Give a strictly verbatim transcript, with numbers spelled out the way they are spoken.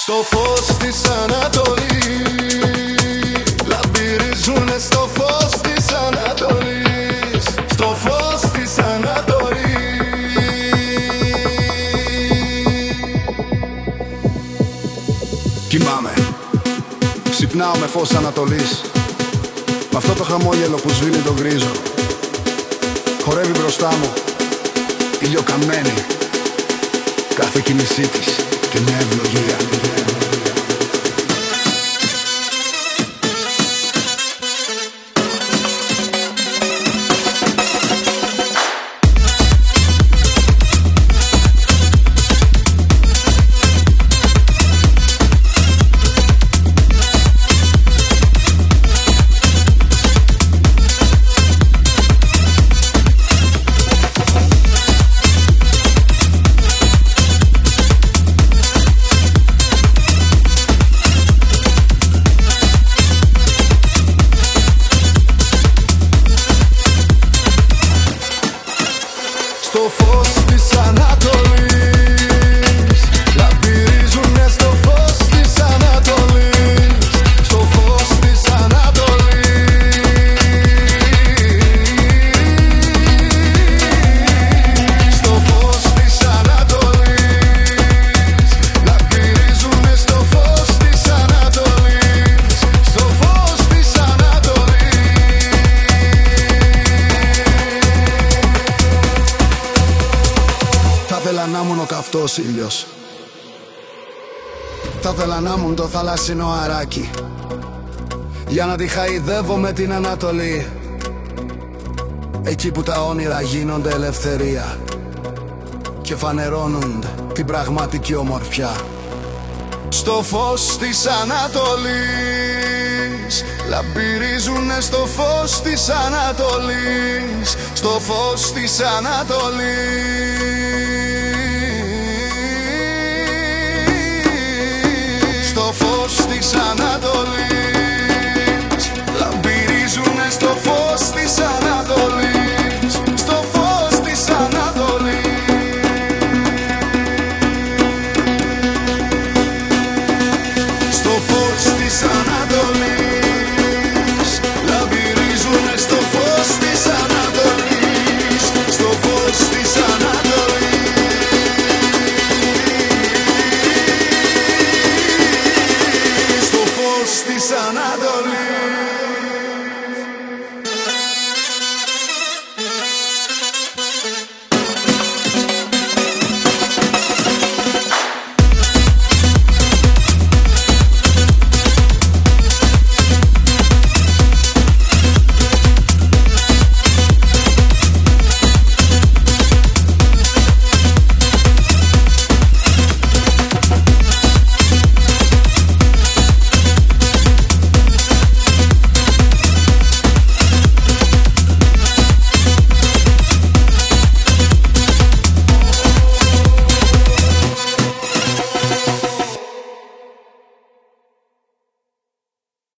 Στο φως της Ανατολής λαμπυρίζουνε στο φως της Ανατολής. Στο φως της Ανατολής. Κοιμάμαι, ξυπνάω με φως Ανατολής. Μ' αυτό το χαμόγελο που σβήνει το γκρίζο. Χορεύει μπροστά μου ηλιοκαμένη, κάθε κίνησή της και μια ευλογία. Στο φως της Ανατολής λαμπυρίζουνε στο φως της Ανατολής. Στο φως της Ανατολής. Στο φως της Ανατολής λαμπυρίζουνε στο φως της Ανατολής. Στο φως της Ανατολής. Θα ήθελα να ήμουν ο καυτός ήλιος. Θα ήθελα να ήμουν το θαλάσσινο αράκι, για να τη χαϊδεύω με την Ανατολή. Εκεί που τα όνειρα γίνονται ελευθερία και φανερώνουν την πραγματική ομορφιά. Στο φως της Ανατολής λαμπυρίζουνε στο φως της Ανατολής. Στο φως της Ανατολής.